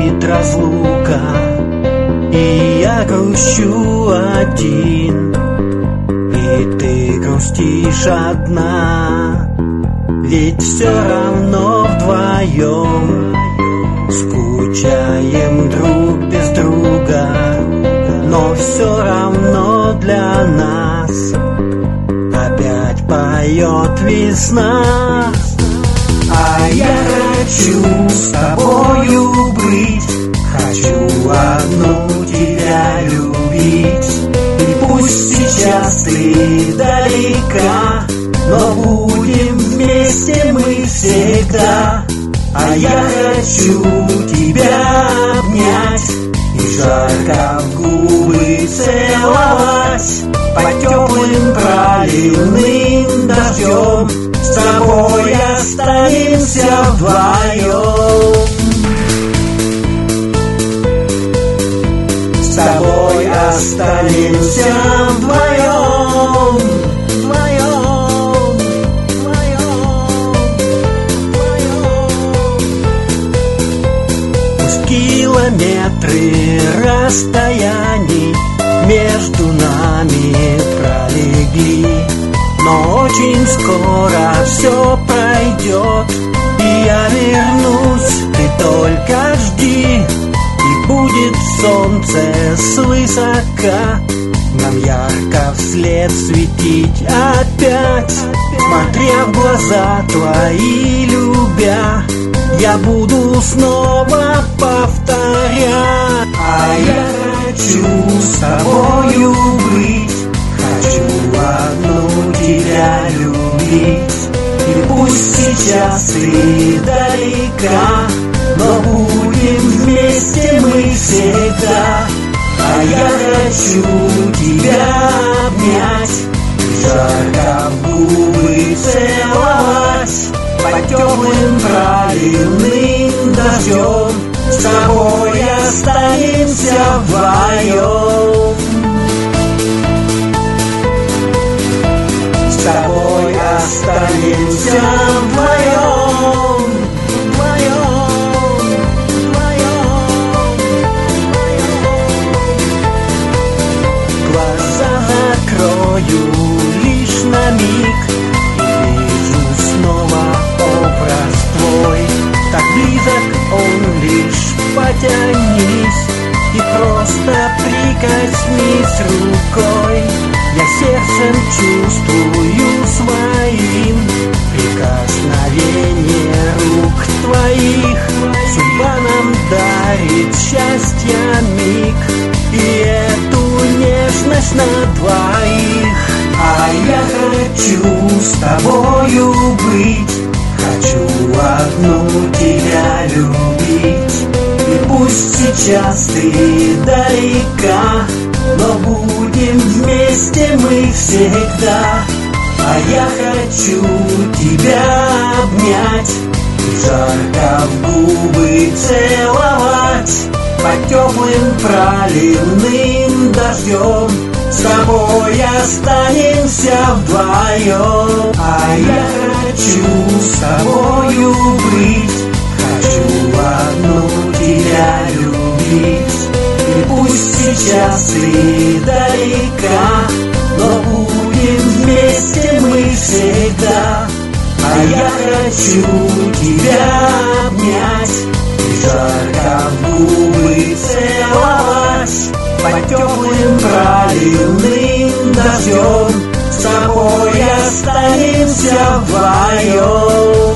манит разлука, и я грущу один, и ты грустишь одна. Ведь все равно вдвоем скучаем друг без друга, но все равно для нас опять поет весна. А я хочу с тобою быть, хочу одну тебя любить. И пусть сейчас ты далека, но будем вместе мы всегда. А я хочу тебя обнять и жарко в губы целовать. Под теплым проливным дождем с тобой останемся вдвоем. С тобой останемся вдвоем. Вдвоем, вдвоем, вдвоем. Пусть километры расстояний между нами пролегли, но очень скоро все пройдет, и я вернусь, ты только жди. И будет солнце свысока нам ярко вслед светить опять. Смотря в глаза твои, любя, я буду снова повторять. А я хочу с тобою быть, хочу одну тебя любить. И пусть сейчас ты далека, но будем вместе мы всегда. А я хочу тебя обнять и жарко в губы целовать. Под теплым проливным дождем с тобой останемся вдвоем. С тобой останемся вдвоем. Вдвоем, вдвоем, вдвоем. Глаза закрою лишь на миг и вижу снова образ твой. Так близок он, лишь потянись и просто прикоснись рукой. Я сердцем чувствую своим прикосновение рук твоих. Судьба нам дарит счастья миг и эту нежность на двоих. А я хочу с тобою быть, хочу одну тебя любить. И пусть сейчас ты далека, но будем вместе мы всегда. А я хочу тебя обнять и жарко в губы целовать. Под теплым проливным дождем с тобой останемся вдвоем. А я хочу с тобою быть, хочу одну тебя любить. И пусть сейчас ты далека, но будем вместе мы всегда. А я хочу тебя обнять и жарко в губы целовать. Под теплым проливным дождем с тобой останемся вдвоем.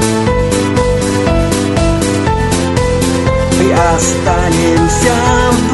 И останемся вдвоем.